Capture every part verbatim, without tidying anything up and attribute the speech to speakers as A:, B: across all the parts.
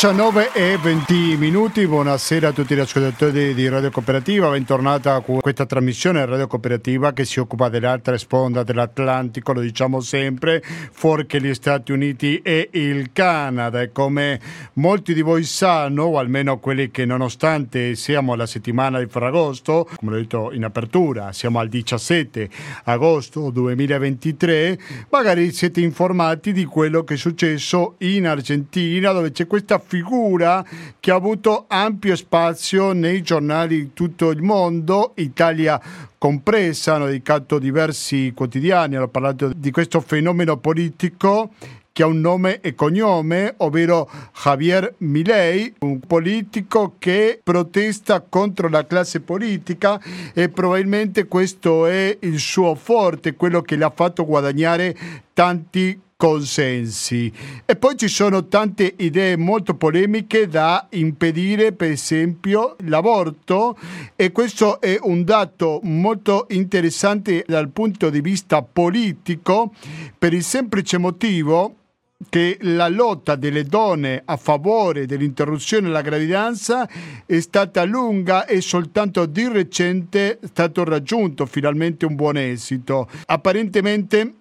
A: diciannove e venti minuti, buonasera a tutti gli ascoltatori di Radio Cooperativa, bentornata a questa trasmissione Radio Cooperativa che si occupa dell'altra sponda dell'Atlantico, lo diciamo sempre, fuorché gli Stati Uniti e il Canada. E come molti di voi sanno, o almeno quelli che nonostante siamo alla settimana di Ferragosto, come l'ho detto in apertura, siamo al diciassette agosto duemilaventitré, magari siete informati di quello che è successo in Argentina, dove c'è questa figura che ha avuto ampio spazio nei giornali di tutto il mondo, Italia compresa. Hanno dedicato diversi quotidiani, hanno parlato di questo fenomeno politico che ha un nome e cognome, ovvero Javier Milei, un politico che protesta contro la classe politica e probabilmente questo è il suo forte, quello che le ha fatto guadagnare tanti consensi. E poi ci sono tante idee molto polemiche da impedire, per esempio l'aborto, e questo è un dato molto interessante dal punto di vista politico, per il semplice motivo che la lotta delle donne a favore dell'interruzione della gravidanza è stata lunga e soltanto di recente è stato raggiunto finalmente un buon esito. Apparentemente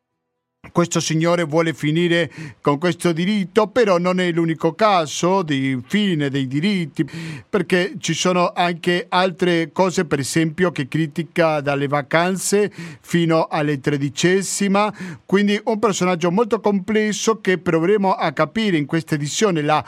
A: questo signore vuole finire con questo diritto, però non è l'unico caso di fine dei diritti, perché ci sono anche altre cose, per esempio, che critica dalle vacanze fino alle tredicesima, quindi un personaggio molto complesso che proveremo a capire in questa edizione, la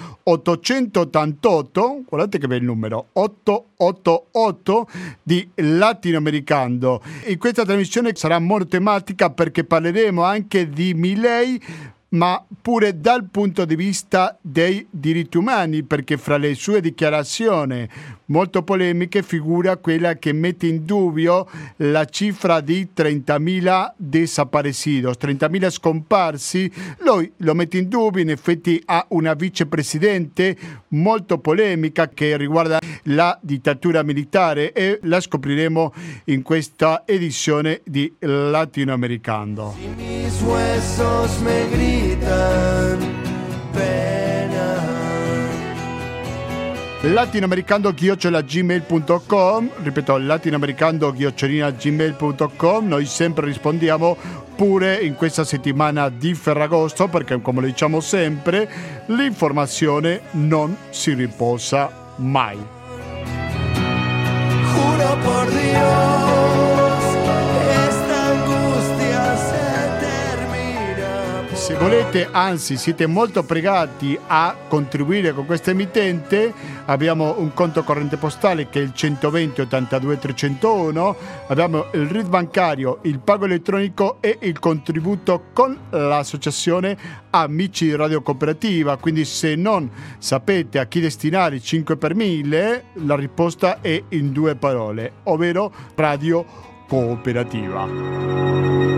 A: ottocentottantotto, guardate che bel numero, ottocentottantotto di Latinoamericano. In questa trasmissione sarà monotematica perché parleremo anche di Milei, ma pure dal punto di vista dei diritti umani, perché fra le sue dichiarazioni molto polemiche figura quella che mette in dubbio la cifra di trentamila desaparecidos, trentamila scomparsi. Lui lo mette in dubbio, in effetti ha una vicepresidente molto polemica che riguarda la dittatura militare e la scopriremo in questa edizione di Latinoamericano.
B: Si mis huesos me gritan pena.
A: latinoamericano chiocciola gmail punto com, ripeto, latinoamericano chiocciola gmail punto com. Noi sempre rispondiamo pure in questa settimana di Ferragosto, perché come lo diciamo sempre, l'informazione non si riposa mai.
B: Juro por Dios, esta angustia se termina.
A: Se volete, anzi siete molto pregati a contribuire con questa emittente, abbiamo un conto corrente postale che è il centoventi ottantadue trecentouno, abbiamo il R I D bancario, il pago elettronico e il contributo con l'associazione Amici di Radio Cooperativa. Quindi se non sapete a chi destinare i cinque per mille, la risposta è in due parole, ovvero Radio Cooperativa.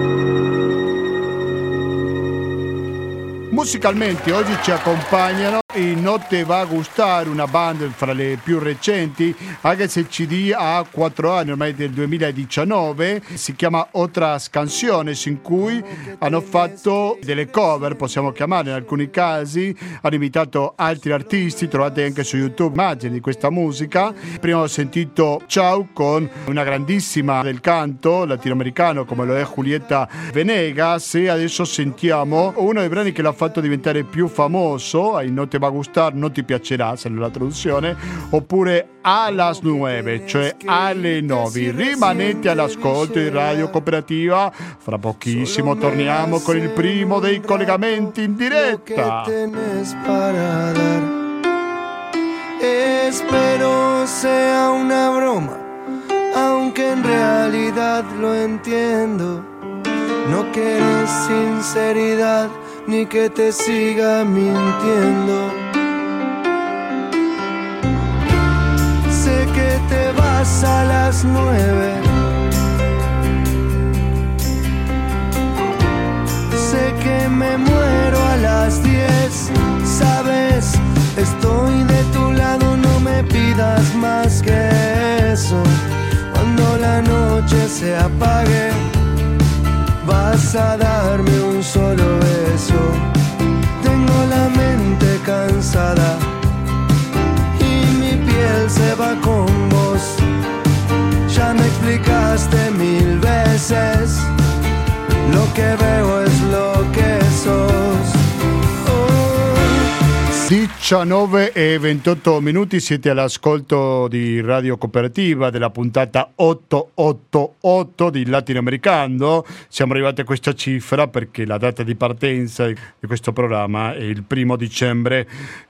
A: Musicalmente oggi ci accompagnano i No Te Va Gustar, una band fra le più recenti, anche se il C D ha quattro anni, ormai del duemiladiciannove, si chiama Otras Canciones, in cui hanno fatto delle cover, possiamo chiamare in alcuni casi, hanno invitato altri artisti, trovate anche su YouTube immagini di questa musica. Prima ho sentito Ciao con una grandissima del canto latinoamericano come lo è Julieta Venegas, e adesso sentiamo uno dei brani che l'ha fatto diventare più famoso, ai No Te Va Gustar, non ti piacerà, se la traduzione, oppure A las nueve, cioè alle nove. Rimanete all'ascolto di Radio Cooperativa, fra pochissimo torniamo con il primo dei collegamenti in diretta.
B: Espero sea una broma, aunque en realidad lo entiendo. No quieres sinceridad ni que te siga mintiendo. Sé que te vas a las nueve. Sé que me muero a las diez. Sabes, estoy de tu lado, no me pidas más que eso. Cuando la noche se apague, vas a darme un solo beso. Tengo la mente cansada
A: diciannove e ventotto minuti, siete all'ascolto di Radio Cooperativa della puntata ottocentottantotto di Latinoamericano. Siamo arrivati a questa cifra perché la data di partenza di questo programma è il primo dicembre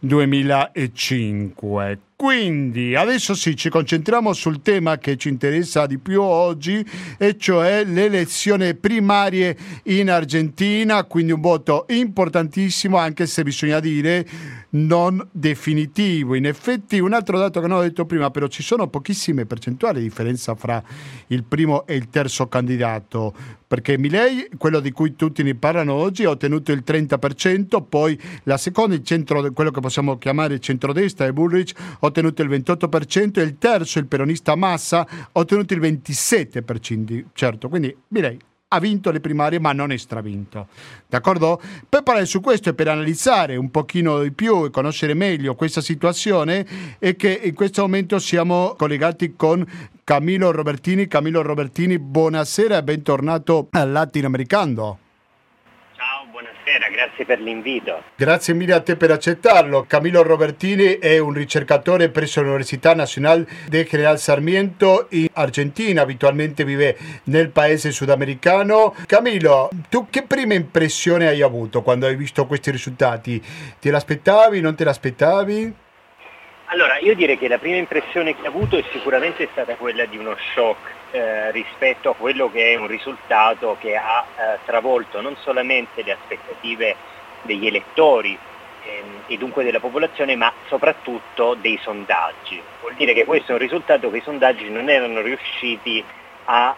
A: duemilacinque. Quindi adesso sì, ci concentriamo sul tema che ci interessa di più oggi, e cioè le elezioni primarie in Argentina, quindi un voto importantissimo, anche se bisogna dire non definitivo. In effetti un altro dato che non ho detto prima, però ci sono pochissime percentuali di differenza fra il primo e il terzo candidato, perché Milei, quello di cui tutti ne parlano oggi, ha ottenuto il trenta per cento, poi la seconda, il centro, quello che possiamo chiamare il centrodestra, è Bullrich, ha ottenuto il ventotto per cento, e il terzo, il peronista Massa, ha ottenuto il ventisette per cento. Certo, quindi Milei ha vinto le primarie ma non è stravinto, d'accordo? Per parlare su questo e per analizzare un pochino di più e conoscere meglio questa situazione, è che in questo momento siamo collegati con Camilo Robertini. Camilo Robertini, buonasera e bentornato al Latinoamericano.
C: Ciao, buonasera, grazie per l'invito.
A: Grazie mille a te per accettarlo. Camilo Robertini è un ricercatore presso l'Università Nazionale de General Sarmiento in Argentina, abitualmente vive nel paese sudamericano. Camilo, tu che prima impressione hai avuto quando hai visto questi risultati? Te l'aspettavi, non te l'aspettavi?
C: Allora, io direi che la prima impressione che ho avuto è sicuramente stata quella di uno shock eh, rispetto a quello che è un risultato che ha eh, travolto non solamente le aspettative degli elettori ehm, e dunque della popolazione, ma soprattutto dei sondaggi. Vuol dire che questo è un risultato che i sondaggi non erano riusciti a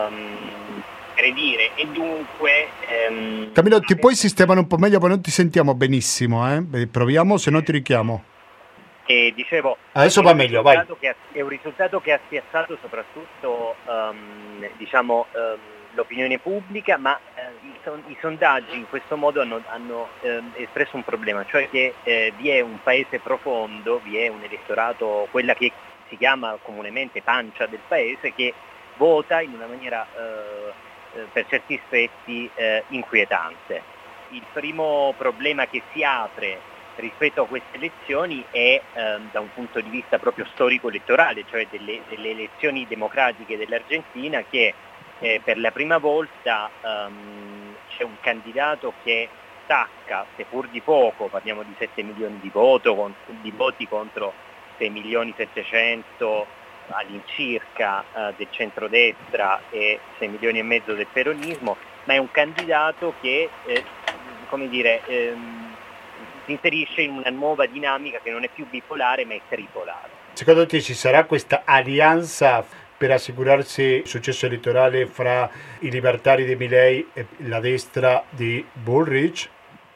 C: um, predire, e dunque... Um,
A: Camilo, ti puoi sistemare un po' meglio, ma non ti sentiamo benissimo, eh? Beh, proviamo, se no ti richiamo.
C: E dicevo,
A: adesso va meglio, vai.
C: Che ha, è un risultato che ha spiazzato soprattutto um, diciamo, um, l'opinione pubblica, ma uh, i, son, i sondaggi in questo modo hanno, hanno um, espresso un problema, cioè che uh, vi è un paese profondo, vi è un elettorato, quella che si chiama comunemente pancia del paese, che vota in una maniera uh, uh, per certi aspetti uh, inquietante. Il primo problema che si apre rispetto a queste elezioni è ehm, da un punto di vista proprio storico-elettorale, cioè delle, delle elezioni democratiche dell'Argentina, che eh, per la prima volta ehm, c'è un candidato che stacca, seppur di poco, parliamo di sette milioni di, voto, con, di voti contro sei milioni settecento all'incirca eh, del centrodestra e sei milioni e mezzo del peronismo, ma è un candidato che, eh, come dire, ehm, si inserisce in una nuova dinamica che non è più bipolare ma è tripolare.
A: Secondo te ci sarà questa alleanza per assicurarsi il successo elettorale fra i libertari di Milei e la destra di Bullrich?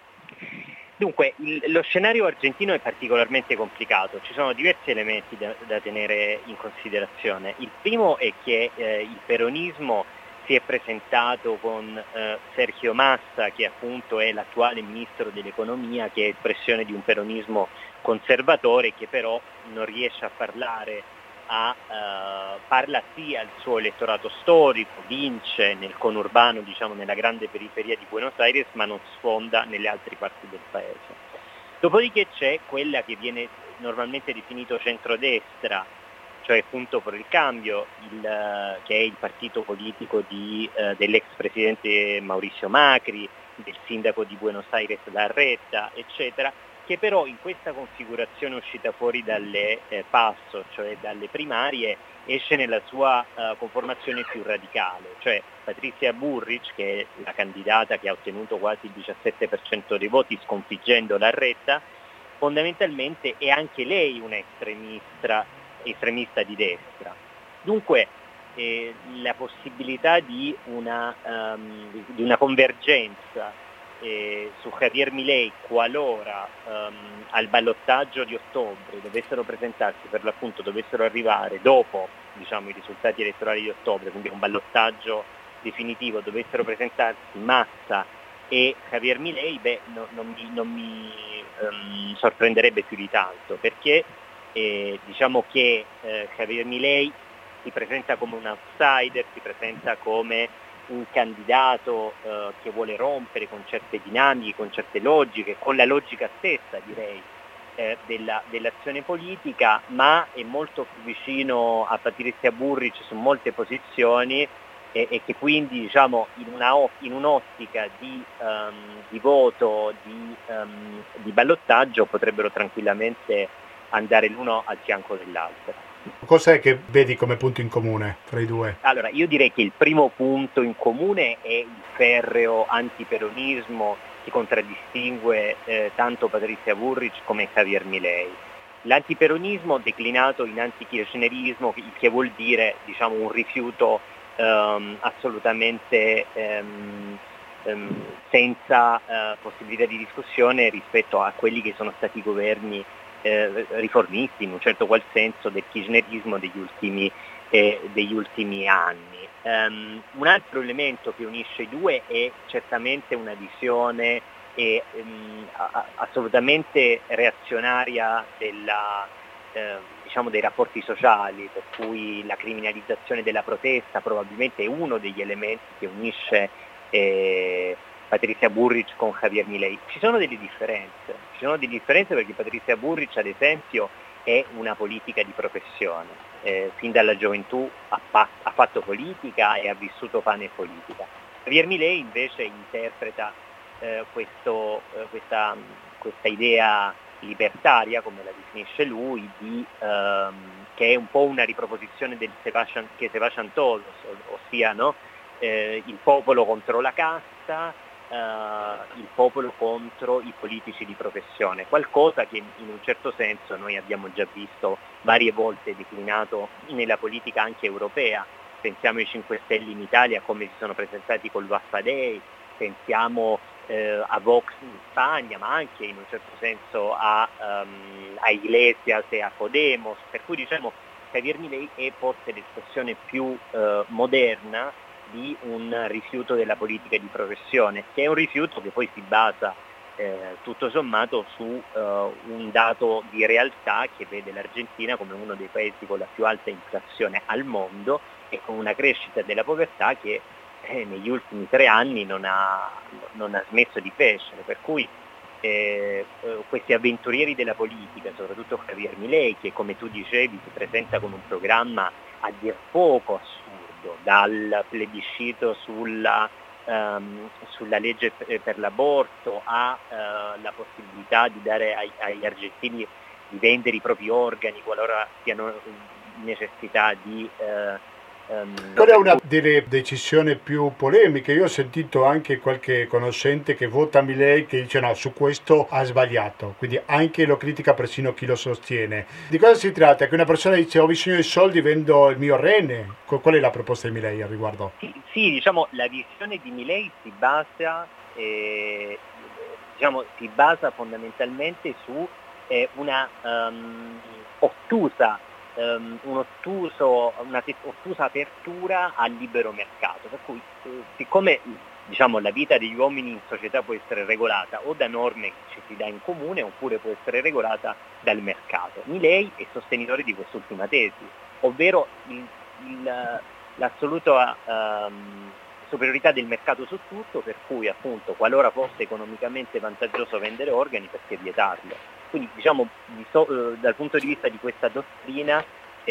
C: Dunque, il, lo scenario argentino è particolarmente complicato, ci sono diversi elementi da, da tenere in considerazione. Il primo è che eh, il peronismo si è presentato con eh, Sergio Massa, che appunto è l'attuale ministro dell'economia, che è espressione di un peronismo conservatore, che però non riesce a parlare, a, eh, parla sì al suo elettorato storico, vince nel conurbano, diciamo nella grande periferia di Buenos Aires, ma non sfonda nelle altre parti del paese. Dopodiché c'è quella che viene normalmente definito centrodestra, cioè Punto per il Cambio, il, che è il partito politico di, eh, dell'ex presidente Mauricio Macri, del sindaco di Buenos Aires Larreta, eccetera, che però in questa configurazione uscita fuori dalle eh, PASO, cioè dalle primarie, esce nella sua eh, conformazione più radicale, cioè Patrizia Bullrich, che è la candidata che ha ottenuto quasi il diciassette per cento dei voti sconfiggendo Larreta, fondamentalmente è anche lei un'estremista estremista di destra. Dunque eh, la possibilità di una, um, di una convergenza eh, su Javier Milei, qualora um, al ballottaggio di ottobre dovessero presentarsi, per l'appunto dovessero arrivare dopo, diciamo, i risultati elettorali di ottobre, quindi un ballottaggio definitivo, dovessero presentarsi Massa e Javier Milei, beh, no, non mi, non mi um, sorprenderebbe più di tanto, perché Eh, diciamo che eh, Javier Milei si presenta come un outsider, si presenta come un candidato eh, che vuole rompere con certe dinamiche, con certe logiche, con la logica stessa, direi, eh, della, dell'azione politica, ma è molto più vicino a Patrizia Burric su molte posizioni e, e che quindi diciamo in, una, in un'ottica di, um, di voto, di, um, di ballottaggio potrebbero tranquillamente andare l'uno al fianco dell'altro.
A: Cos'è che vedi come punto in comune tra i due?
C: Allora, io direi che il primo punto in comune è il ferreo antiperonismo che contraddistingue eh, tanto Patrizia Burric come Javier Milei. L'antiperonismo declinato in antikirchnerismo, il che vuol dire diciamo, un rifiuto ehm, assolutamente ehm, ehm, senza eh, possibilità di discussione rispetto a quelli che sono stati i governi eh, riformisti, in un certo qual senso, del kirchnerismo degli ultimi, eh, degli ultimi anni. Um, un altro elemento che unisce i due è certamente una visione e, um, a, assolutamente reazionaria della, eh, diciamo dei rapporti sociali, per cui la criminalizzazione della protesta probabilmente è uno degli elementi che unisce eh, Patrizia Burric con Javier Milei. Ci sono delle differenze, ci sono delle differenze perché Patrizia Burric ad esempio è una politica di professione. Eh, fin dalla gioventù ha, pa- ha fatto politica e ha vissuto pane e politica. Javier Milei invece interpreta eh, questo, eh, questa, questa idea libertaria, come la definisce lui, di, ehm, che è un po' una riproposizione del Sebastian, che Sebastian Todos, ossia no? eh, il popolo contro la casta, Uh, il popolo contro i politici di professione, qualcosa che in un certo senso noi abbiamo già visto varie volte declinato nella politica anche europea. Pensiamo ai cinque Stelle in Italia, come si sono presentati col Vaffa-Day, pensiamo eh, a Vox in Spagna, ma anche in un certo senso a, um, a Iglesias e a Podemos, per cui diciamo Javier Milei è forse l'espressione più uh, moderna di un rifiuto della politica di professione, che è un rifiuto che poi si basa eh, tutto sommato su uh, un dato di realtà che vede l'Argentina come uno dei paesi con la più alta inflazione al mondo e con una crescita della povertà che eh, negli ultimi tre anni non ha, non ha smesso di crescere, per cui eh, questi avventurieri della politica, soprattutto Javier Milei, che come tu dicevi si presenta con un programma a dir poco assurdo, dal plebiscito sulla, um, sulla legge per l'aborto alla uh, possibilità di dare ai, agli argentini di vendere i propri organi qualora siano in necessità di... Uh, um,
A: Qual è una delle decisioni più polemiche? Io ho sentito anche qualche conoscente che vota Milei che dice no, su questo ha sbagliato, quindi anche lo critica persino chi lo sostiene. Di cosa si tratta? Che una persona dice ho bisogno di soldi, vendo il mio rene? Qual è la proposta di Milei al riguardo?
C: Sì, sì, diciamo la visione di Milei si basa, eh, diciamo, si basa fondamentalmente su eh, una um, ottusa Um, un ottuso, una ottusa apertura al libero mercato, per cui eh, siccome diciamo, la vita degli uomini in società può essere regolata o da norme che ci si dà in comune oppure può essere regolata dal mercato. Milei è sostenitore di quest'ultima tesi, ovvero il, il, l'assoluta um, superiorità del mercato su tutto, per cui appunto qualora fosse economicamente vantaggioso vendere organi, perché vietarlo? Quindi diciamo di so, eh, dal punto di vista di questa dottrina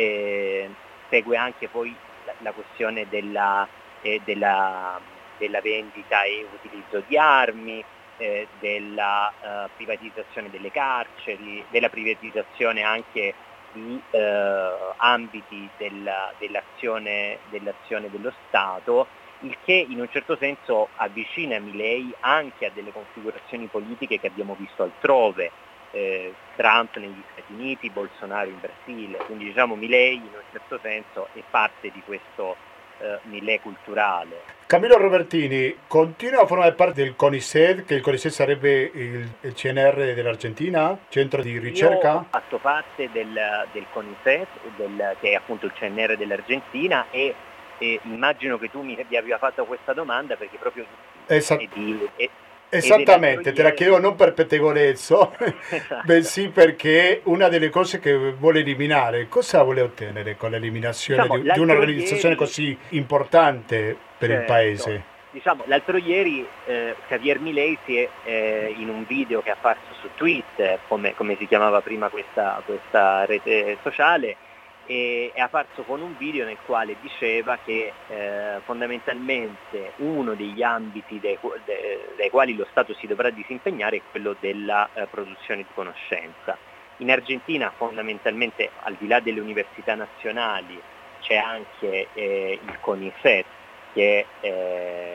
C: eh, segue anche poi la, la questione della, eh, della, della vendita e utilizzo di armi, eh, della eh, privatizzazione delle carceri, della privatizzazione anche di eh, ambiti della, dell'azione, dell'azione dello Stato, il che in un certo senso avvicina Milei anche a delle configurazioni politiche che abbiamo visto altrove. Eh, Trump negli Stati Uniti, Bolsonaro in Brasile, quindi diciamo Milei in un certo senso è parte di questo eh, Milei culturale.
A: Camillo Robertini continua a formare parte del CONICET, che il CONICET sarebbe il, il C N R dell'Argentina, centro di ricerca?
C: Io ho fatto parte del, del CONICET, del, che è appunto il C N R dell'Argentina e, e immagino che tu mi abbia fatto questa domanda perché proprio
A: esatto.
C: è di, è,
A: Esattamente, te la chiedo non per pettegolezzo, esatto. bensì perché una delle cose che vuole eliminare, cosa vuole ottenere con l'eliminazione
C: diciamo,
A: di, di un'organizzazione
C: ieri...
A: così importante per certo. il Paese?
C: diciamo, l'altro ieri eh, Javier Milei si è, eh, in un video che è apparso su Twitter, come, come si chiamava prima questa, questa rete sociale, e è apparso con un video nel quale diceva che eh, fondamentalmente uno degli ambiti dei, de, dai quali lo Stato si dovrà disimpegnare è quello della eh, produzione di conoscenza. In Argentina fondamentalmente, al di là delle università nazionali, c'è anche eh, il CONICET, che, eh,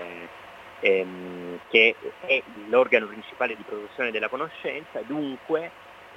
C: ehm, che è l'organo principale di produzione della conoscenza. Dunque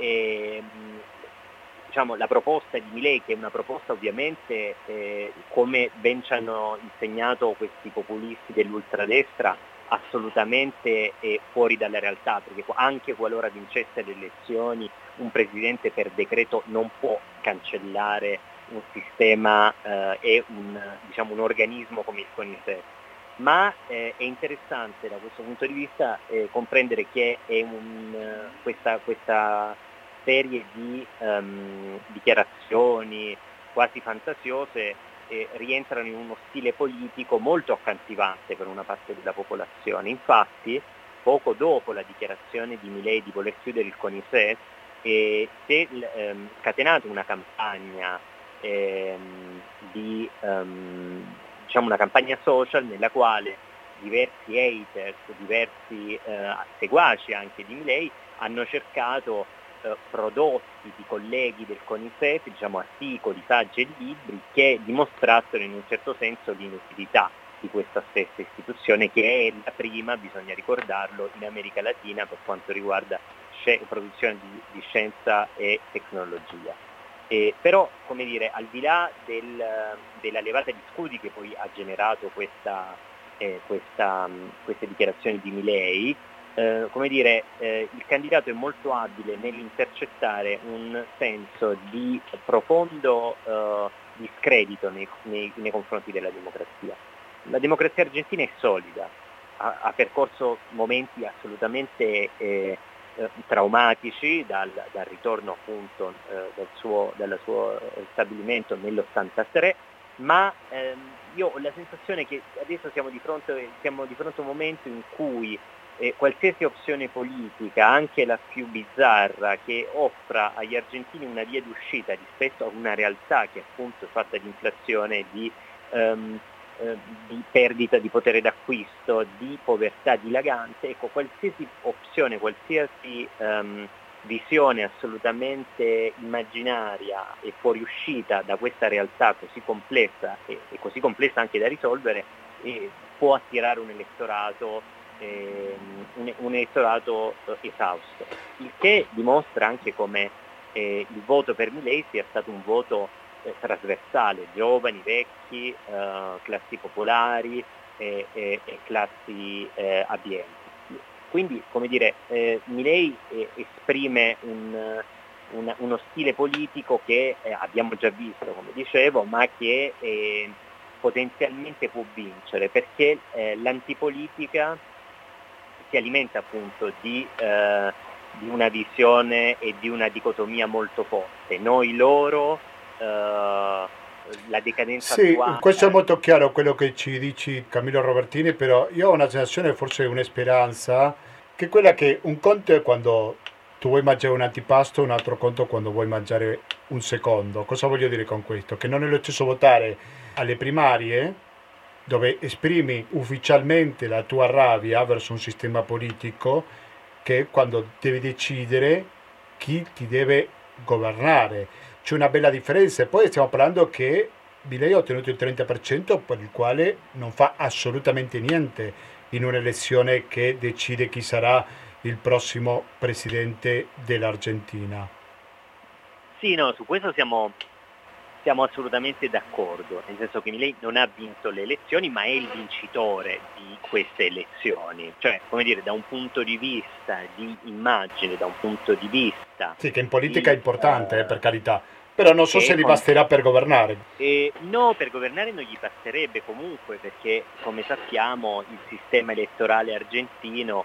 C: ehm, diciamo, la proposta di Milei, che è una proposta ovviamente, eh, come ben ci hanno insegnato questi populisti dell'ultradestra, assolutamente eh, fuori dalla realtà, perché anche qualora vincesse le elezioni un presidente per decreto non può cancellare un sistema eh, e un, diciamo, un organismo come il CONICET. Ma eh, è interessante da questo punto di vista eh, comprendere che è un, questa, questa serie di um, dichiarazioni quasi fantasiose eh, rientrano in uno stile politico molto accattivante per una parte della popolazione. Infatti, poco dopo la dichiarazione di Milei di voler chiudere il CONICET, eh, si è ehm, scatenata una campagna ehm, di um, diciamo una campagna social nella quale diversi haters, diversi eh, seguaci anche di Milei hanno cercato eh, prodotti di colleghi del CONICET, diciamo articoli, saggi e libri che dimostrassero in un certo senso l'inutilità di questa stessa istituzione, che è la prima, bisogna ricordarlo, in America Latina per quanto riguarda sci- produzione di, di scienza e tecnologia. Eh, però, come dire, al di là del, della levata di scudi che poi ha generato questa, eh, questa, queste dichiarazioni di Milei, eh, come dire, eh, il candidato è molto abile nell'intercettare un senso di profondo eh, discredito nei, nei, nei confronti della democrazia. La democrazia argentina è solida, ha, ha percorso momenti assolutamente eh, eh, traumatici dal, dal ritorno appunto eh, dal suo, dal suo stabilimento nell'ottantatré, ma ehm, io ho la sensazione che adesso siamo di fronte, siamo di fronte a un momento in cui eh, qualsiasi opzione politica, anche la più bizzarra, che offra agli argentini una via d'uscita rispetto a una realtà che appunto è fatta di inflazione, di ehm, di perdita di potere d'acquisto, di povertà dilagante, ecco, qualsiasi opzione, qualsiasi um, visione assolutamente immaginaria e fuoriuscita da questa realtà così complessa e, e così complessa anche da risolvere, eh, può attirare un elettorato, eh, un, un elettorato eh, esausto, il che dimostra anche come eh, il voto per Milei sia stato un voto trasversale, giovani, vecchi, eh, classi popolari e, e, e classi eh, abbienti. Quindi, come dire, eh, Milei eh, esprime un, un, uno stile politico che eh, abbiamo già visto, come dicevo, ma che eh, potenzialmente può vincere, perché eh, l'antipolitica si alimenta appunto di, eh, di una visione e di una dicotomia molto forte. Noi, loro, Uh, la decadenza
A: sì,
C: attuale.
A: Questo è molto chiaro quello che ci dici, Camillo Robertini, però io ho una sensazione, forse una speranza, che è quella che un conto è quando tu vuoi mangiare un antipasto, un altro conto quando vuoi mangiare un secondo. Cosa voglio dire con questo? Che non è lo stesso votare alle primarie, dove esprimi ufficialmente la tua rabbia verso un sistema politico, che quando devi decidere chi ti deve governare. C'è una bella differenza, e poi stiamo parlando che Milei ha ottenuto il trenta per cento per il quale non fa assolutamente niente in un'elezione che decide chi sarà il prossimo presidente dell'Argentina.
C: Sì, no, su questo siamo, siamo assolutamente d'accordo, nel senso che Milei non ha vinto le elezioni, ma è il vincitore di queste elezioni, cioè, come dire, da un punto di vista di immagine, da un punto di vista...
A: Sì, che in politica
C: di,
A: è importante,
C: uh,
A: eh, per carità. Però non so se gli basterà per governare.
C: Eh, no, per governare non gli basterebbe comunque, perché come sappiamo il sistema elettorale argentino è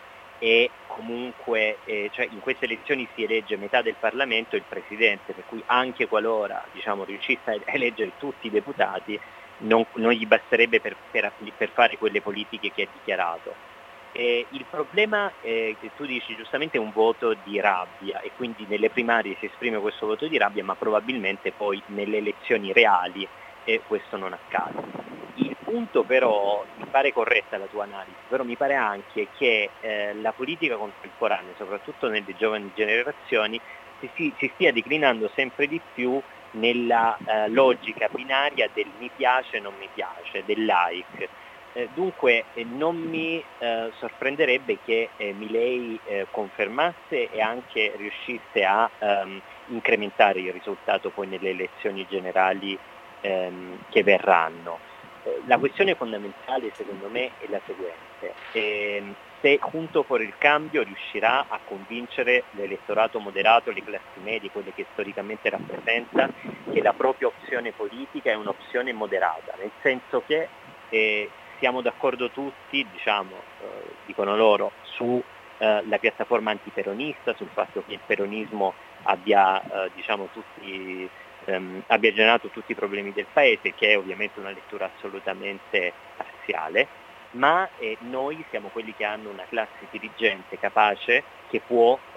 C: e comunque eh, cioè in queste elezioni si elegge metà del Parlamento e il Presidente, per cui anche qualora diciamo, riuscisse a eleggere tutti i deputati non, non gli basterebbe per, per, per fare quelle politiche che ha dichiarato. Eh, il problema è che tu dici giustamente è un voto di rabbia e quindi nelle primarie si esprime questo voto di rabbia, ma probabilmente poi nelle elezioni reali eh, questo non accade. Il punto però, mi pare corretta la tua analisi, però mi pare anche che eh, la politica contemporanea, soprattutto nelle giovani generazioni, si, si, si stia declinando sempre di più nella eh, logica binaria del mi piace, non mi piace, del like. Eh, dunque eh, non mi eh, sorprenderebbe che eh, Milei eh, confermasse e anche riuscisse a ehm, incrementare il risultato poi nelle elezioni generali ehm, che verranno. Eh, la questione fondamentale secondo me è la seguente: eh, se Junto por il Cambio riuscirà a convincere l'elettorato moderato, le classi medie, quelle che storicamente rappresenta, che la propria opzione politica è un'opzione moderata, nel senso che eh, siamo d'accordo tutti, diciamo, eh, dicono loro, sulla eh, piattaforma antiperonista, sul fatto che il peronismo abbia, eh, diciamo, tutti, ehm, abbia generato tutti i problemi del paese, che è ovviamente una lettura assolutamente parziale, ma eh, noi siamo quelli che hanno una classe dirigente capace che può eh,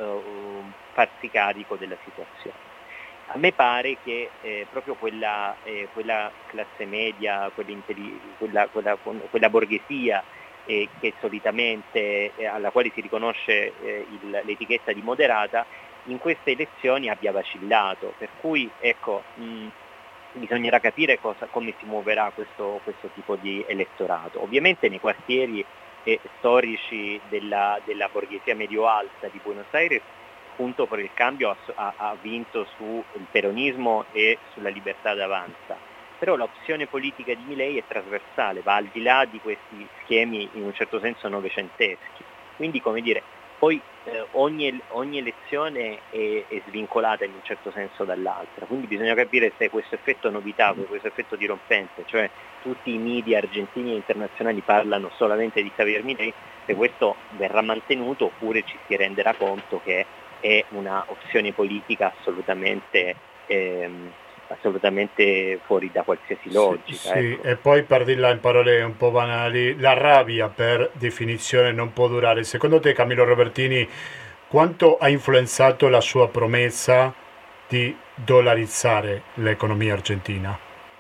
C: farsi carico della situazione. A me pare che eh, proprio quella, eh, quella classe media, quella, quella, quella borghesia eh, che solitamente, eh, alla quale si riconosce eh, il, l'etichetta di moderata, in queste elezioni abbia vacillato, per cui ecco, mh, bisognerà capire cosa, come si muoverà questo, questo tipo di elettorato. Ovviamente nei quartieri eh, storici della, della borghesia medio-alta di Buenos Aires, Junto por il Cambio ha, ha vinto sul peronismo e sulla libertà d'avanza, però l'opzione politica di Milei è trasversale, va al di là di questi schemi in un certo senso novecenteschi, quindi come dire, poi eh, ogni, ogni elezione è, è svincolata in un certo senso dall'altra, quindi bisogna capire se questo effetto novità, questo effetto dirompente, cioè tutti i media argentini e internazionali parlano solamente di Javier Milei, se questo verrà mantenuto oppure ci si renderà conto che è una opzione politica assolutamente, ehm, assolutamente fuori da qualsiasi logica.
A: Sì, sì.
C: Ecco.
A: E poi per dirla in parole un po' banali, la rabbia per definizione non può durare. Secondo te, Camillo Robertini, quanto ha influenzato la sua promessa di dollarizzare l'economia argentina?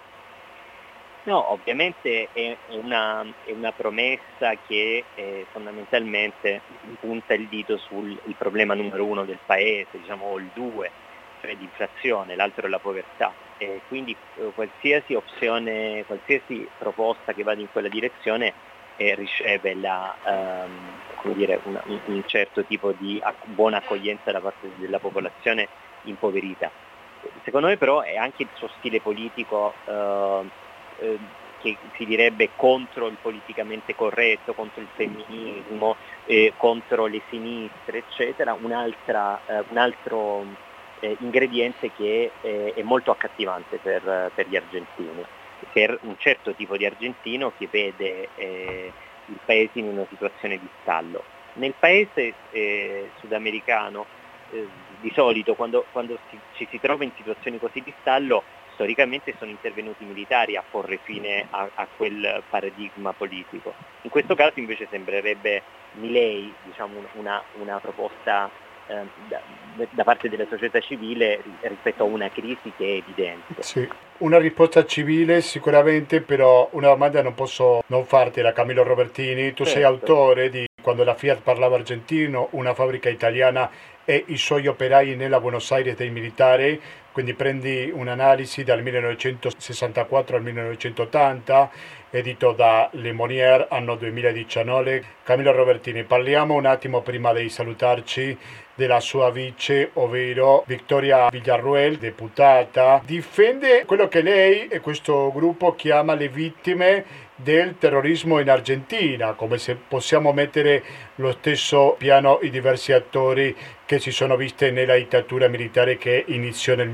C: No, ovviamente è una, è una promessa che eh, fondamentalmente punta il dito sul il problema numero uno del paese, diciamo, o il due, cioè l'inflazione, l'altro è la povertà. E quindi eh, qualsiasi opzione, qualsiasi proposta che vada in quella direzione eh, riceve la, ehm, come dire, una, un, un certo tipo di ac- buona accoglienza da parte della popolazione impoverita. Secondo me però è anche il suo stile politico eh, Eh, che si direbbe contro il politicamente corretto, contro il femminismo, eh, contro le sinistre, eccetera, un'altra, eh, un altro eh, ingrediente che eh, è molto accattivante per, per gli argentini, per un certo tipo di argentino che vede eh, il paese in una situazione di stallo. Nel paese eh, sudamericano eh, di solito quando, quando si, ci si trova in situazioni così di stallo, storicamente sono intervenuti i militari a porre fine a, a quel paradigma politico. In questo caso invece sembrerebbe Milei, diciamo, una, una proposta eh, da, da parte della società civile rispetto a una crisi che è evidente.
A: Sì, una risposta civile sicuramente, però una domanda non posso non fartela, Camillo Robertini. Tu
C: Certo.
A: sei autore di Quando la Fiat parlava argentino, una fabbrica italiana e i suoi operai nella Buenos Aires dei militari, quindi prendi un'analisi dal millenovecentosessantaquattro al millenovecentottanta, edito da Le Monnier, anno duemiladiciannove. Camillo Robertini, parliamo un attimo prima di salutarci della sua vice, ovvero Victoria Villarruel, deputata. Difende quello che lei e questo gruppo chiama le vittime del terrorismo in Argentina, come se possiamo mettere lo stesso piano i diversi attori che si sono visti nella dittatura militare che iniziò nel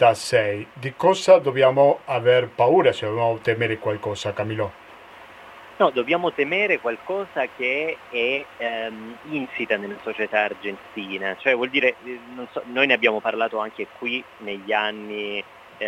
A: millenovecentosettantasei. Di cosa dobbiamo aver paura, se dobbiamo temere qualcosa, Camillo?
C: No, dobbiamo temere qualcosa che è ehm, insita nella società argentina, cioè vuol dire, non so, noi ne abbiamo parlato anche qui negli anni,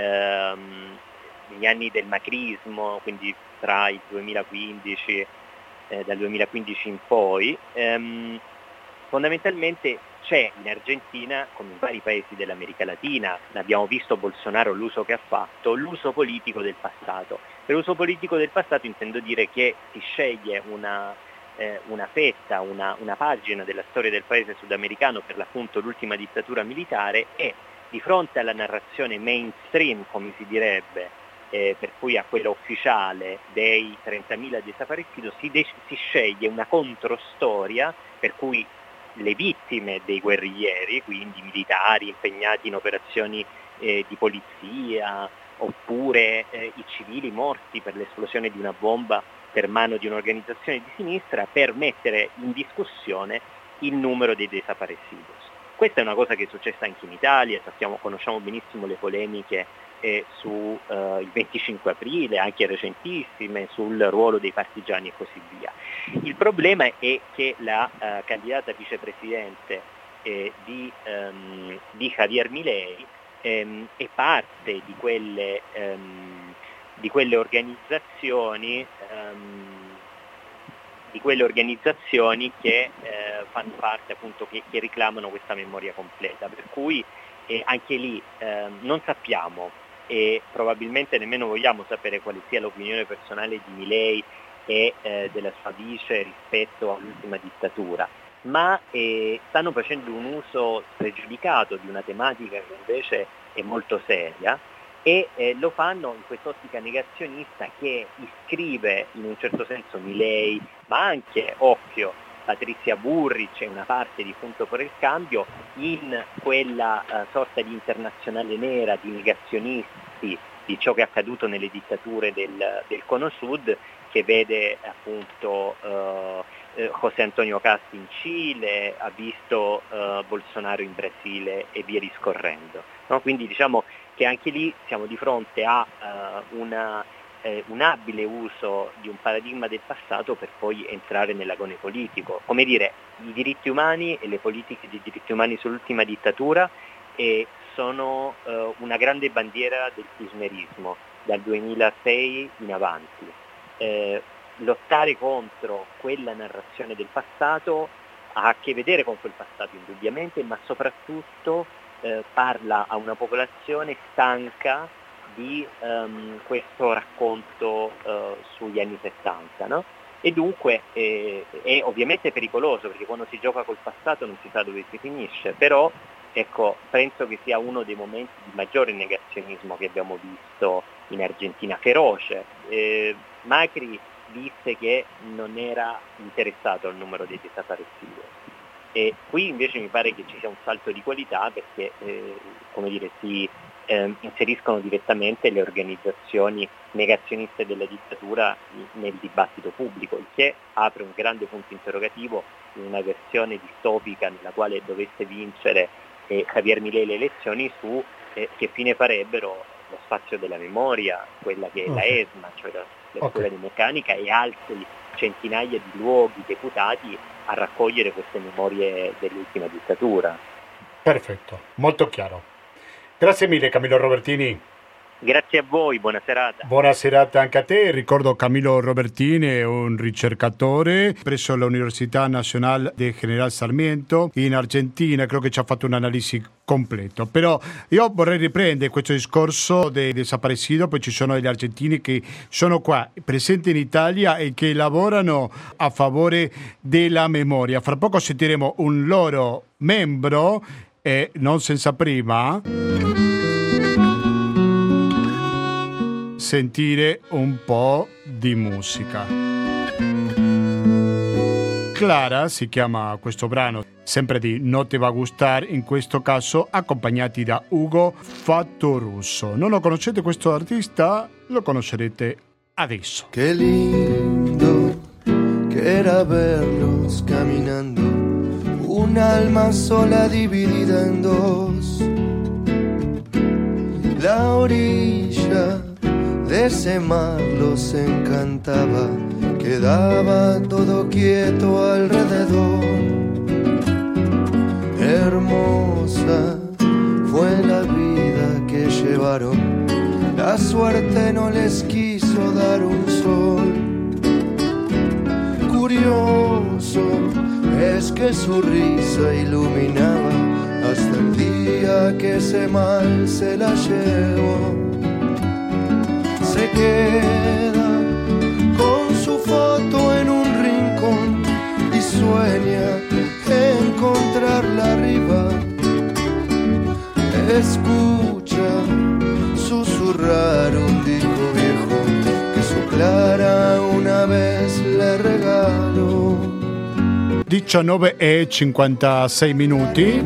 C: ehm, negli anni del macrismo, quindi tra il duemilaquindici, eh, dal duemilaquindici in poi, ehm, fondamentalmente c'è in Argentina, come in vari paesi dell'America Latina, abbiamo visto Bolsonaro l'uso che ha fatto, l'uso politico del passato. Per uso politico del passato intendo dire che si sceglie una, eh, una fetta, una, una pagina della storia del paese sudamericano, per l'appunto l'ultima dittatura militare, e di fronte alla narrazione mainstream, come si direbbe, eh, per cui a quella ufficiale dei trentamila desaparecidos, si, de- si sceglie una controstoria per cui le vittime dei guerriglieri, quindi militari impegnati in operazioni eh, di polizia, oppure eh, i civili morti per l'esplosione di una bomba per mano di un'organizzazione di sinistra, per mettere in discussione il numero dei desaparecidos. Questa è una cosa che è successa anche in Italia, sappiamo, conosciamo benissimo le polemiche eh, sul eh, venticinque aprile, anche recentissime, sul ruolo dei partigiani e così via. Il problema è che la eh, candidata vicepresidente eh, di, ehm, di Javier Milei ehm, è parte di quelle, ehm, di quelle organizzazioni ehm, di quelle organizzazioni che eh, fanno parte, appunto, che, che reclamano questa memoria completa, per cui eh, anche lì eh, non sappiamo e probabilmente nemmeno vogliamo sapere quale sia l'opinione personale di Milei e eh, della sua vice rispetto all'ultima dittatura, ma eh, stanno facendo un uso spregiudicato di una tematica che invece è molto seria, e eh, lo fanno in quest'ottica negazionista che iscrive in un certo senso Milei, ma anche, occhio, Patrizia Burrich e una parte di Punto per il Cambio, in quella eh, sorta di internazionale nera di negazionisti di ciò che è accaduto nelle dittature del, del Cono Sud, che vede appunto eh, eh, José Antonio Casti in Cile, ha visto eh, Bolsonaro in Brasile e via discorrendo. No? Quindi diciamo che anche lì siamo di fronte a uh, una, eh, un abile uso di un paradigma del passato per poi entrare nell'agone politico. Come dire, i diritti umani e le politiche di diritti umani sull'ultima dittatura eh, sono uh, una grande bandiera del kirchnerismo dal duemilasei in avanti. Eh, lottare contro quella narrazione del passato ha a che vedere con quel passato indubbiamente, ma soprattutto Eh, parla a una popolazione stanca di um, questo racconto uh, sugli anni settanta, no? E dunque eh, è ovviamente pericoloso, perché quando si gioca col passato non si sa dove si finisce, però ecco, penso che sia uno dei momenti di maggiore negazionismo che abbiamo visto in Argentina, feroce. Eh, Macri disse che non era interessato al numero dei desaparecidos. E qui invece mi pare che ci sia un salto di qualità, perché eh, come dire, si eh, inseriscono direttamente le organizzazioni negazioniste della dittatura nel dibattito pubblico, il che apre un grande punto interrogativo in una versione distopica nella quale dovesse vincere eh, Javier Milei le elezioni, su eh, che fine farebbero lo spazio della memoria, quella che è okay. la ESMA, cioè la, la okay. scuola di meccanica, e altri centinaia di luoghi deputati a raccogliere queste memorie dell'ultima dittatura.
A: Perfetto, molto chiaro. Grazie mille Camillo Robertini.
C: Grazie a voi, buona serata.
A: Buona serata anche a te. Ricordo Camillo Robertini è un ricercatore presso l'Università Nazionale di General Sarmiento in Argentina, credo che ci ha fatto un'analisi completa. Però io vorrei riprendere questo discorso dei desaparecidos, poi ci sono degli argentini che sono qua, presenti in Italia e che lavorano a favore della memoria. Fra poco sentiremo un loro membro, e non senza prima sentire un po' di musica. Clara si chiama questo brano, sempre di No te va a gustar, in questo caso accompagnati da Ugo Fattoruso. Non lo conoscete questo artista? Lo conoscerete adesso.
B: Qué lindo que era verlos caminando, un alma sola dividida en dos. La orilla de ese mar los encantaba, quedaba todo quieto alrededor. Hermosa fue la vida que llevaron, la suerte no les quiso dar un sol. Curioso es que su risa iluminaba hasta el día que ese mal se la llevó. Se queda con su foto en un rincón y sueña encontrarla arriba. Escucha susurrar un disco viejo que su Clara una vez le regaló.
A: diciannove e cinquantasei minuti.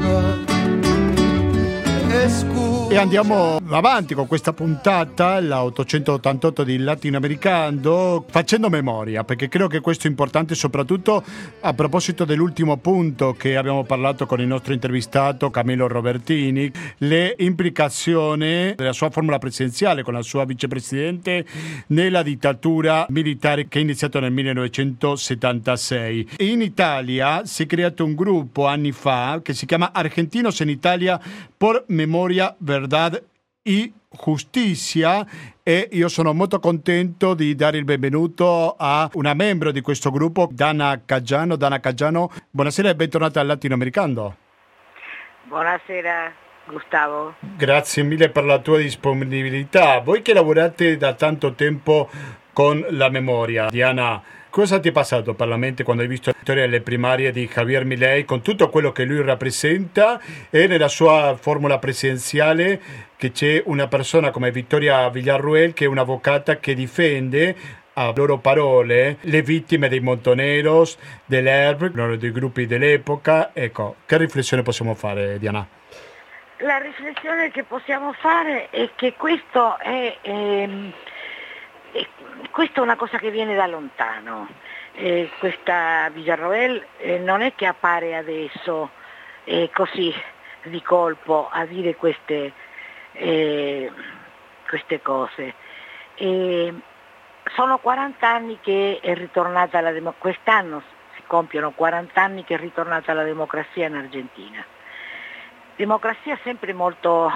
A: E andiamo avanti con questa puntata, la ottocentottantotto di Latinoamericano, facendo memoria, perché credo che questo è importante, soprattutto a proposito dell'ultimo punto che abbiamo parlato con il nostro intervistato Camillo Robertini, le implicazioni della sua formula presidenziale con la sua vicepresidente nella dittatura militare che è iniziata nel millenovecentosettantasei. In Italia si è creato un gruppo anni fa che si chiama Argentinos en Italia por Memoria, Verdad y Justicia, e io sono molto contento di dare il benvenuto a una membro di questo gruppo, Dana Caggiano. Dana Caggiano, buonasera e bentornata al Latinoamericano.
D: Buonasera Gustavo.
A: Grazie mille per la tua disponibilità. Voi che lavorate da tanto tempo con la memoria, Diana, cosa ti è passato per la mente quando hai visto la vittoria delle primarie di Javier Milei, con tutto quello che lui rappresenta, e nella sua formula presidenziale che c'è una persona come Victoria Villarruel, che è un'avvocata che difende, a loro parole, le vittime dei Montoneros, dell'E R P, dei gruppi dell'epoca? Ecco, che riflessione possiamo fare, Diana?
D: La riflessione che possiamo fare è che questo è... Ehm... Questa è una cosa che viene da lontano. Eh, questa Villarroel eh, non è che appare adesso eh, così di colpo a dire queste, eh, queste cose. Eh, sono quaranta anni che è ritornata la democrazia, quest'anno si compiono quaranta anni che è ritornata la democrazia in Argentina. Democrazia sempre molto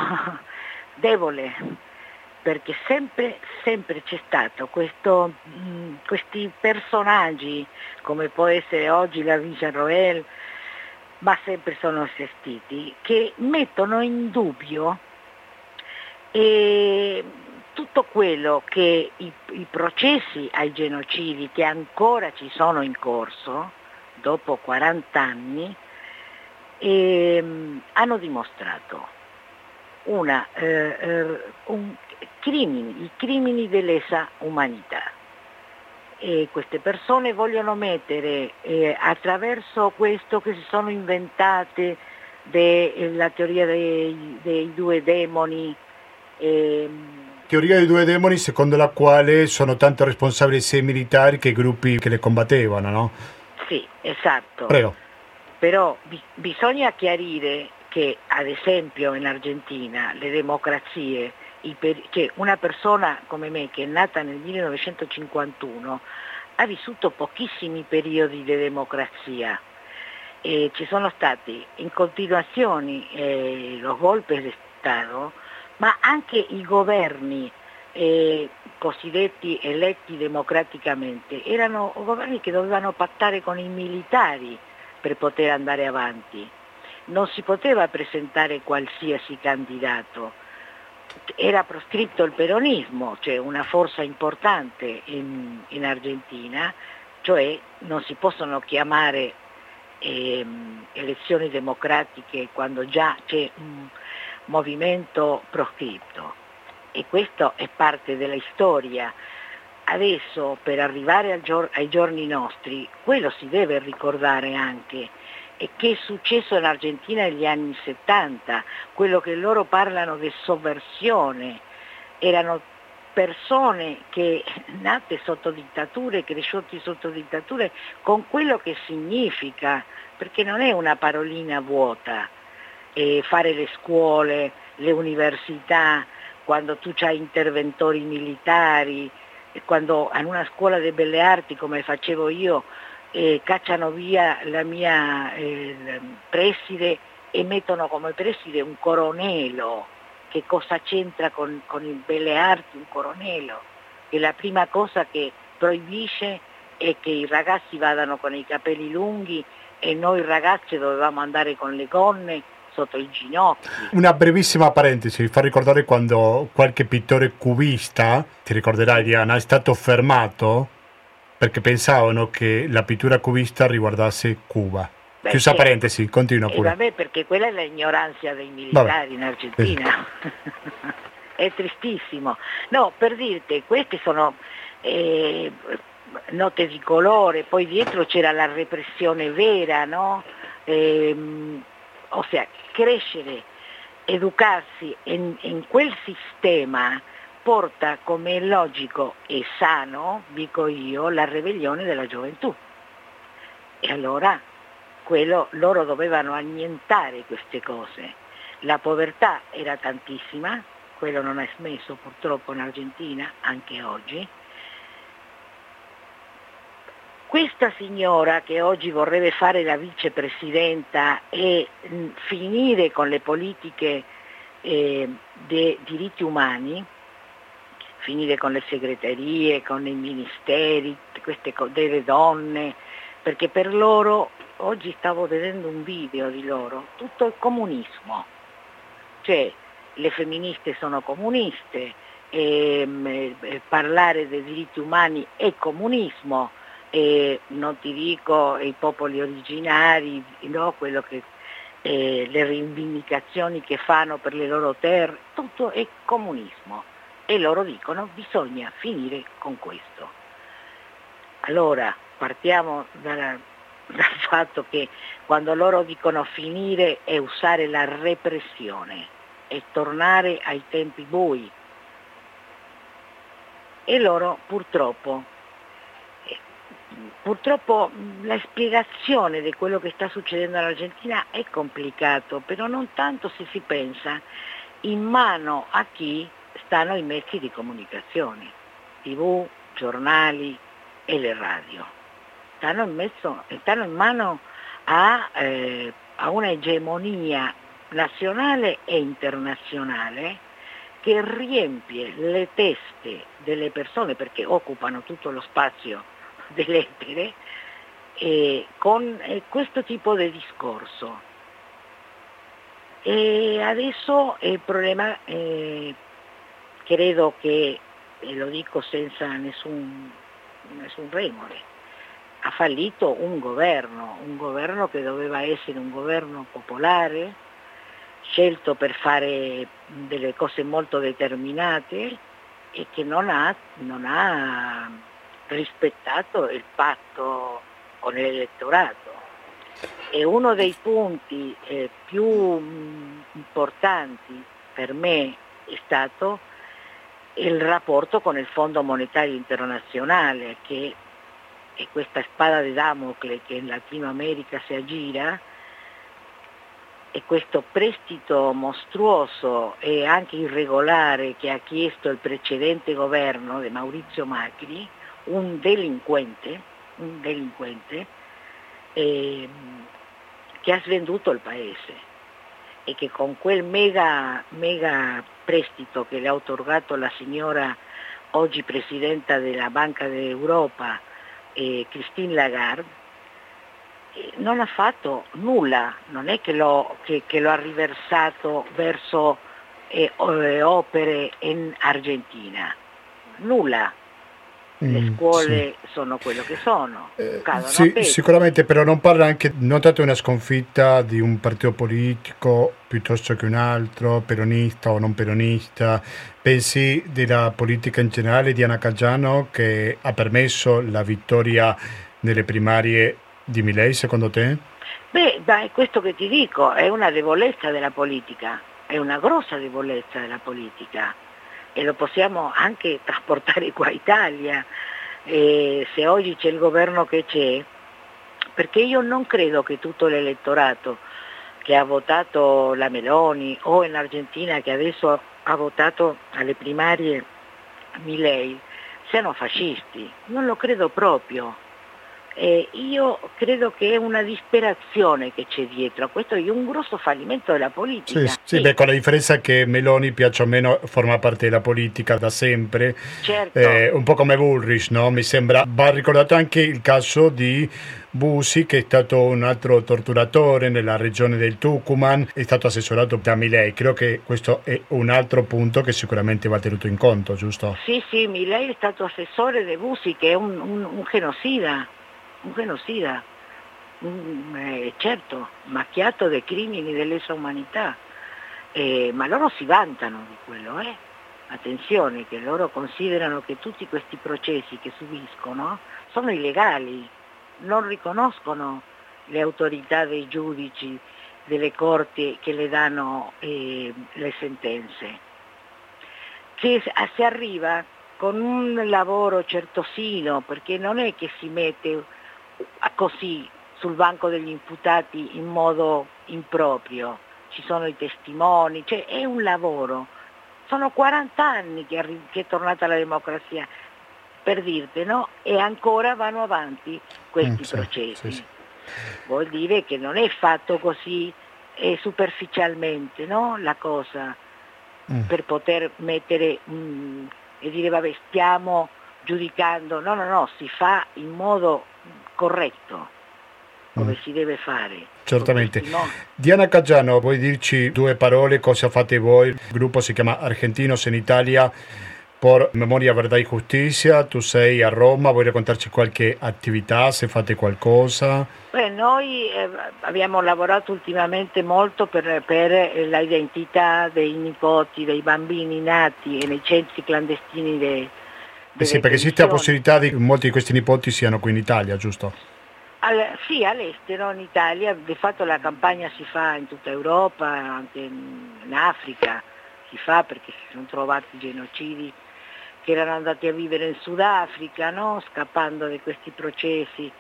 D: debole, perché sempre, sempre c'è stato questo, mh, questi personaggi, come può essere oggi la Villarroel, ma sempre sono assistiti, che mettono in dubbio eh, tutto quello che i, i processi ai genocidi che ancora ci sono in corso, dopo quaranta anni, eh, hanno dimostrato. Una, eh, eh, un, crimini, i crimini di lesa umanità. E queste persone vogliono mettere eh, attraverso questo che si sono inventate de, eh, la teoria dei, dei due demoni. Eh,
A: Teoria dei due demoni secondo la quale sono tanto responsabili sia i militari che i gruppi che le combattevano, no?
D: Sì, esatto.
A: Prego.
D: Però bi- bisogna chiarire che ad esempio in Argentina le democrazie, i per- cioè una persona come me che è nata nel millenovecentocinquantuno ha vissuto pochissimi periodi di democrazia, e ci sono stati in continuazione eh, los golpes de Stato, ma anche i governi eh, cosiddetti eletti democraticamente erano governi che dovevano pattare con i militari per poter andare avanti. Non si poteva presentare qualsiasi candidato, era proscritto il peronismo, cioè una forza importante in, in Argentina, cioè non si possono chiamare eh, elezioni democratiche quando già c'è un movimento proscritto, e questo è parte della storia. Adesso per arrivare al gior- ai giorni nostri quello si deve ricordare anche. E che è successo in Argentina negli anni settanta, quello che loro parlano di sovversione, erano persone che nate sotto dittature, cresciuti sotto dittature, con quello che significa, perché non è una parolina vuota, eh, fare le scuole, le università, quando tu c'hai interventori militari, quando in una scuola di belle arti come facevo io eh, cacciano via la mia eh, preside e mettono come preside un coronelo. Che cosa c'entra con, con il belle arti un coronelo? Che la prima cosa che proibisce è che i ragazzi vadano con i capelli lunghi e noi ragazzi dovevamo andare con le gonne sotto i ginocchi.
A: Una brevissima parentesi, fa ricordare quando qualche pittore cubista, ti ricorderai Diana, è stato fermato perché pensavano che la pittura cubista riguardasse Cuba.
D: Beh,
A: Chiusa
D: certo.
A: parentesi, continua pure.
D: E vabbè, perché quella è l'ignoranza dei militari vabbè. In Argentina. È tristissimo. No, per dirti, queste sono eh, note di colore, poi dietro c'era la repressione vera, no? Ehm, ossia, crescere, educarsi in, in quel sistema porta, come è logico e sano, dico io, la ribellione della gioventù. E allora quello, loro dovevano annientare queste cose. La povertà era tantissima, quello non è smesso purtroppo in Argentina, anche oggi. Questa signora che oggi vorrebbe fare la vicepresidenta e mh, finire con le politiche eh, dei diritti umani, finire con le segreterie, con i ministeri, queste co- delle donne, perché per loro, oggi stavo vedendo un video di loro, tutto è comunismo, cioè le femministe sono comuniste, e, e, parlare dei diritti umani è comunismo, e non ti dico i popoli originari, no, quello che, eh, le rivendicazioni che fanno per le loro terre, tutto è comunismo e loro dicono bisogna finire con questo. Allora partiamo dalla, dal fatto che quando loro dicono finire è usare la repressione, è tornare ai tempi bui e loro purtroppo Purtroppo la spiegazione di quello che sta succedendo in Argentina è complicato, però non tanto se si pensa in mano a chi stanno i mezzi di comunicazione, tivù, giornali e le radio. Stanno in, mezzo, stanno in mano a, eh, a una egemonia nazionale e internazionale che riempie le teste delle persone perché occupano tutto lo spazio dell'etere eh, con eh, questo tipo di discorso. E adesso il problema, eh, credo che, e lo dico senza nessun, nessun remore, ha fallito un governo, un governo che doveva essere un governo popolare, scelto per fare delle cose molto determinate e che non ha, non ha rispettato il patto con l'elettorato. E uno dei punti eh, più mh, importanti per me è stato il rapporto con il Fondo Monetario Internazionale, che è questa spada di Damocle che in Latino America si aggira, e questo prestito mostruoso e anche irregolare che ha chiesto il precedente governo di Maurizio Macri, un delinquente, un delinquente eh, che ha svenduto il paese e che con quel mega, mega prestito che le ha otorgato la signora oggi Presidenta della Banca d'Europa, eh, Christine Lagarde, eh, non ha fatto nulla, non è che lo, che, che lo ha riversato verso eh, opere in Argentina, nulla. Le scuole sì. sono quello che sono,
A: eh, sì, sicuramente, però non parla anche, notate una sconfitta di un partito politico piuttosto che un altro, peronista o non peronista, pensi della politica in generale di Anna Caggiano che ha permesso la vittoria nelle primarie di Milei secondo te?
D: Beh, dai, questo che ti dico è una debolezza della politica, è una grossa debolezza della politica. E lo possiamo anche trasportare qua in Italia, eh, se oggi c'è il governo che c'è, perché io non credo che tutto l'elettorato che ha votato la Meloni o in Argentina che adesso ha votato alle primarie Milei siano fascisti, non lo credo proprio. Eh, io credo che è una disperazione che c'è dietro a questo, è un grosso fallimento della politica.
A: Sì, sì, sì. Beh, con la differenza che Meloni piace o meno forma parte della politica da sempre,
D: certo.
A: eh, un po' come Bullrich, no? Mi sembra, va ricordato anche il caso di Busi, che è stato un altro torturatore nella regione del Tucumán, è stato assessorato da Milei. Credo che questo è un altro punto che sicuramente va tenuto in conto, giusto?
D: Sì, sì, Milei è stato assessore di Busi, che è un, un, un genocida. un genocida, un, eh, certo, macchiato dei crimini di lesa umanità, eh, ma loro si vantano di quello, eh? Attenzione, che loro considerano che tutti questi processi che subiscono sono illegali, non riconoscono le autorità dei giudici, delle corti che le danno eh, le sentenze. Che si arriva con un lavoro certosino, perché non è che si mette così sul banco degli imputati in modo improprio, ci sono i testimoni, cioè è un lavoro. Sono quaranta anni che, arri- che è tornata la democrazia, per dirte, no? E ancora vanno avanti questi mm, sì, processi. Sì, sì. Vuol dire che non è fatto così eh, superficialmente, no? La cosa, mm. per poter mettere mm, e dire vabbè, stiamo giudicando, no, no, no, si fa in modo corretto, come mm. si deve fare.
A: Certamente. Diana Caggiano, vuoi dirci due parole, cosa fate voi? Il gruppo si chiama Argentinos en Italia por Memoria, Verdad y Justicia, tu sei a Roma, vuoi raccontarci qualche attività, se fate qualcosa?
D: Beh, noi eh, abbiamo lavorato ultimamente molto per, per l'identità dei nipoti, dei bambini nati nei centri clandestini dei
A: Eh sì, perché esiste la possibilità che molti di questi nipoti siano qui in Italia, giusto?
D: All, sì, all'estero, in Italia. Di fatto la campagna si fa in tutta Europa, anche in, in Africa si fa, perché si sono trovati genocidi che erano andati a vivere in Sudafrica, no? Scappando di questi processi.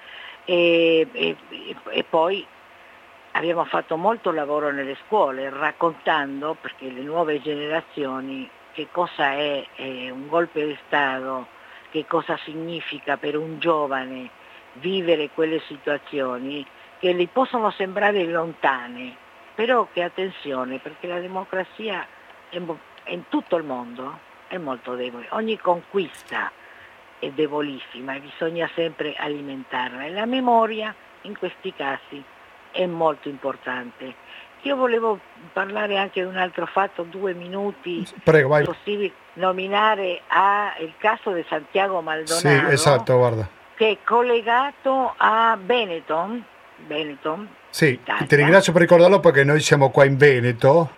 D: E, e, e poi abbiamo fatto molto lavoro nelle scuole, raccontando, perché le nuove generazioni, che cosa è, è un golpe di Stato, che cosa significa per un giovane vivere quelle situazioni che gli possono sembrare lontane, però che attenzione, perché la democrazia è, è in tutto il mondo è molto debole, ogni conquista è debolissima e bisogna sempre alimentarla, e la memoria in questi casi è molto importante. Io volevo parlare anche di un altro fatto, due minuti.
A: Prego, vai.
D: È possibile nominare a il caso di Santiago Maldonado,
A: sì, esatto, guarda,
D: che è collegato a Benetton, Benetton
A: sì,
D: Italia.
A: Ti ringrazio per ricordarlo, perché noi siamo qua in Veneto.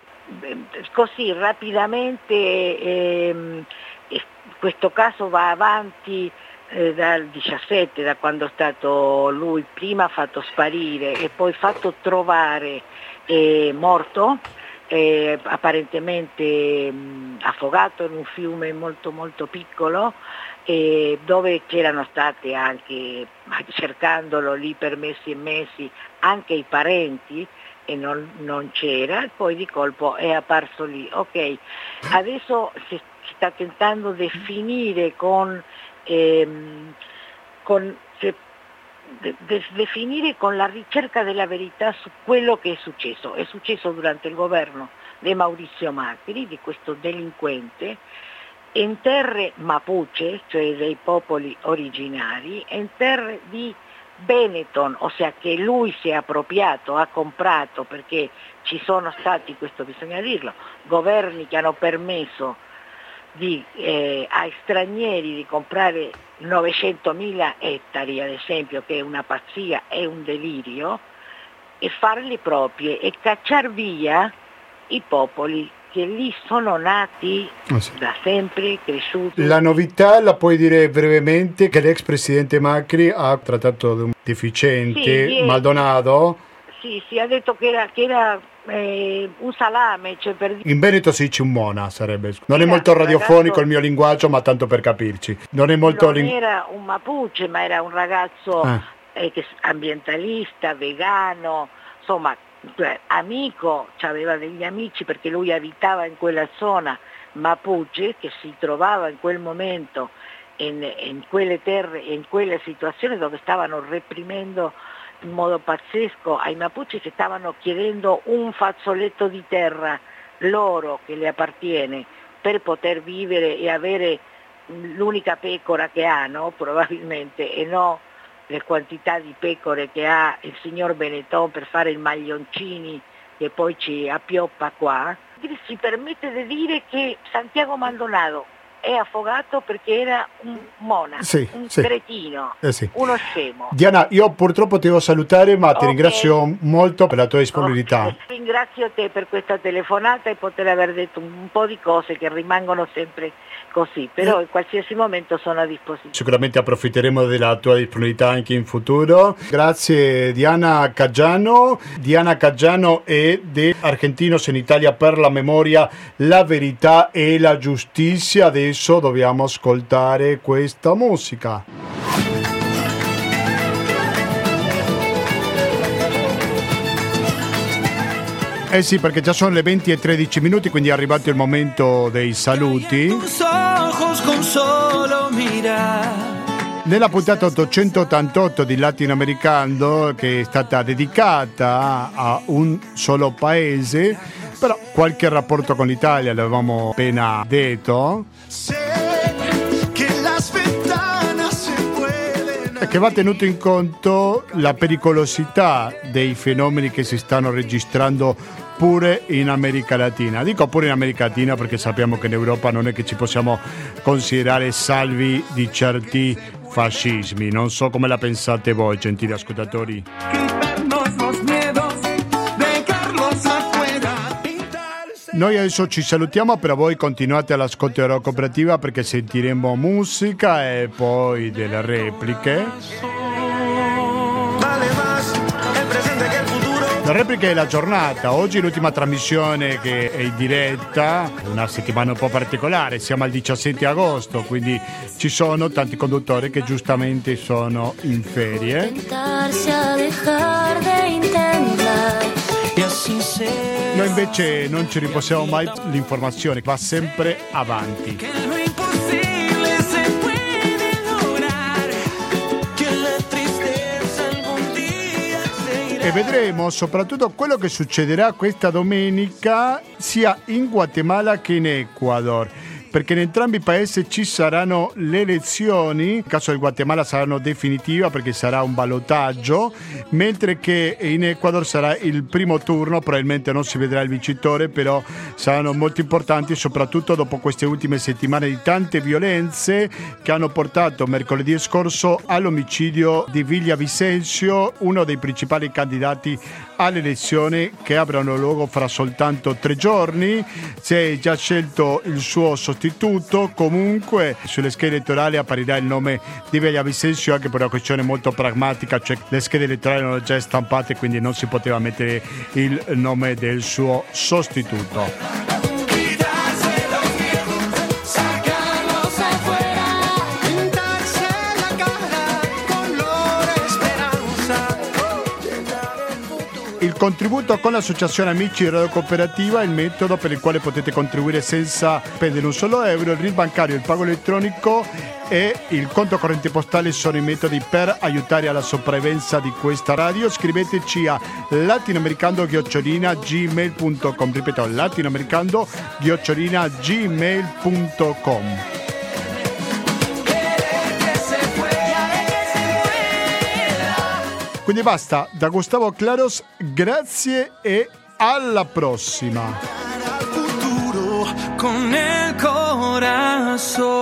D: Così rapidamente ehm, questo caso va avanti eh, dal diciassette, da quando è stato lui prima fatto sparire e poi fatto trovare eh, morto, eh, apparentemente mh, affogato in un fiume molto molto piccolo, eh, dove c'erano state anche, cercandolo lì per mesi e mesi, anche i parenti, e non, non c'era, e poi di colpo è apparso lì. Ok, adesso si, si sta tentando di finire con, ehm, con se, de, de, definire con la ricerca della verità su quello che è successo. È successo durante il governo di Maurizio Macri, di questo delinquente, in terre mapuche, cioè dei popoli originari, in terre di Benetton, ossia che lui si è appropriato, ha comprato, perché ci sono stati, questo bisogna dirlo, governi che hanno permesso di, eh, ai stranieri di comprare novecentomila ettari, ad esempio, che è una pazzia, è un delirio, e farli proprie e cacciar via i popoli che lì sono nati oh sì. da sempre, cresciuti.
A: La novità la puoi dire brevemente, che l'ex presidente Macri ha trattato di un deficiente, sì, Maldonado.
D: Sì, sì, ha detto che era, che era eh, un salame. Cioè per...
A: In Veneto si dice un mona, sarebbe. Non era è molto radiofonico ragazzo... il mio linguaggio, ma tanto per capirci. Non è molto...
D: Non era un mapuche, ma era un ragazzo ah. eh, ambientalista, vegano, insomma... Cioè, amico, aveva degli amici, perché lui abitava in quella zona mapuche, che si trovava in quel momento in, in quelle terre e in quelle situazioni dove stavano reprimendo in modo pazzesco ai Mapuche, che stavano chiedendo un fazzoletto di terra loro che le appartiene per poter vivere e avere l'unica pecora che hanno probabilmente, e no le quantità di pecore che ha il signor Benetton per fare i maglioncini che poi ci appioppa qua. Si permette di dire che Santiago Maldonado è affogato perché era un monaco,
A: sì,
D: un
A: sì.
D: cretino,
A: eh sì.
D: uno scemo.
A: Diana, io purtroppo ti devo salutare, ma
D: okay.
A: ti ringrazio molto per la tua disponibilità.
D: Okay. Ringrazio te per questa telefonata e poter aver detto un po' di cose che rimangono sempre così, però in qualsiasi momento sono a disposizione.
A: Sicuramente approfitteremo della tua disponibilità anche in futuro. Grazie Diana Caggiano. Diana Caggiano è di Argentinos in Italia per la memoria, la verità e la giustizia. Adesso dobbiamo ascoltare questa musica. Eh sì, perché già sono le venti e tredici minuti, quindi è arrivato il momento dei saluti. Nella puntata ottocentottantotto di Latinoamericano, che è stata dedicata a un solo paese, però qualche rapporto con l'Italia l'avevamo appena detto, e che va tenuto in conto la pericolosità dei fenomeni che si stanno registrando pure in America Latina. Dico pure in America Latina perché sappiamo che in Europa non è che ci possiamo considerare salvi di certi fascismi. Non so come la pensate voi, gentili ascoltatori. Noi adesso ci salutiamo, però voi continuate all'ascolto della cooperativa perché sentiremo musica e poi delle repliche. La replica è la giornata. Oggi è l'ultima trasmissione che è in diretta, una settimana un po' particolare, siamo al diciassette agosto, quindi ci sono tanti conduttori che giustamente sono in ferie. Noi invece non ci riposiamo mai, l'informazione va sempre avanti. E vedremo soprattutto quello che succederà questa domenica sia in Guatemala che in Ecuador, perché in entrambi i paesi ci saranno le elezioni. Nel caso del Guatemala saranno definitive perché sarà un ballottaggio, mentre che in Ecuador sarà il primo turno, probabilmente non si vedrà il vincitore, però saranno molto importanti, soprattutto dopo queste ultime settimane di tante violenze che hanno portato mercoledì scorso all'omicidio di Villavicencio, uno dei principali candidati alle elezioni che avranno luogo fra soltanto tre giorni. Si è già scelto il suo sostituto, comunque sulle schede elettorali apparirà il nome di Villavicencio anche per una questione molto pragmatica, cioè le schede elettorali erano già stampate, quindi non si poteva mettere il nome del suo sostituto. Il contributo con l'associazione Amici di Radio Cooperativa è il metodo per il quale potete contribuire senza spendere un solo euro. Il R I D bancario, il pago elettronico e il conto corrente postale sono i metodi per aiutare alla sopravvivenza di questa radio. Scriveteci a latinoamericando chiocciola gmail punto com. Ripeto, latinoamericando chiocciola gmail punto com. Quindi basta, da Gustavo Claros, grazie e alla prossima.
B: Con el corazón.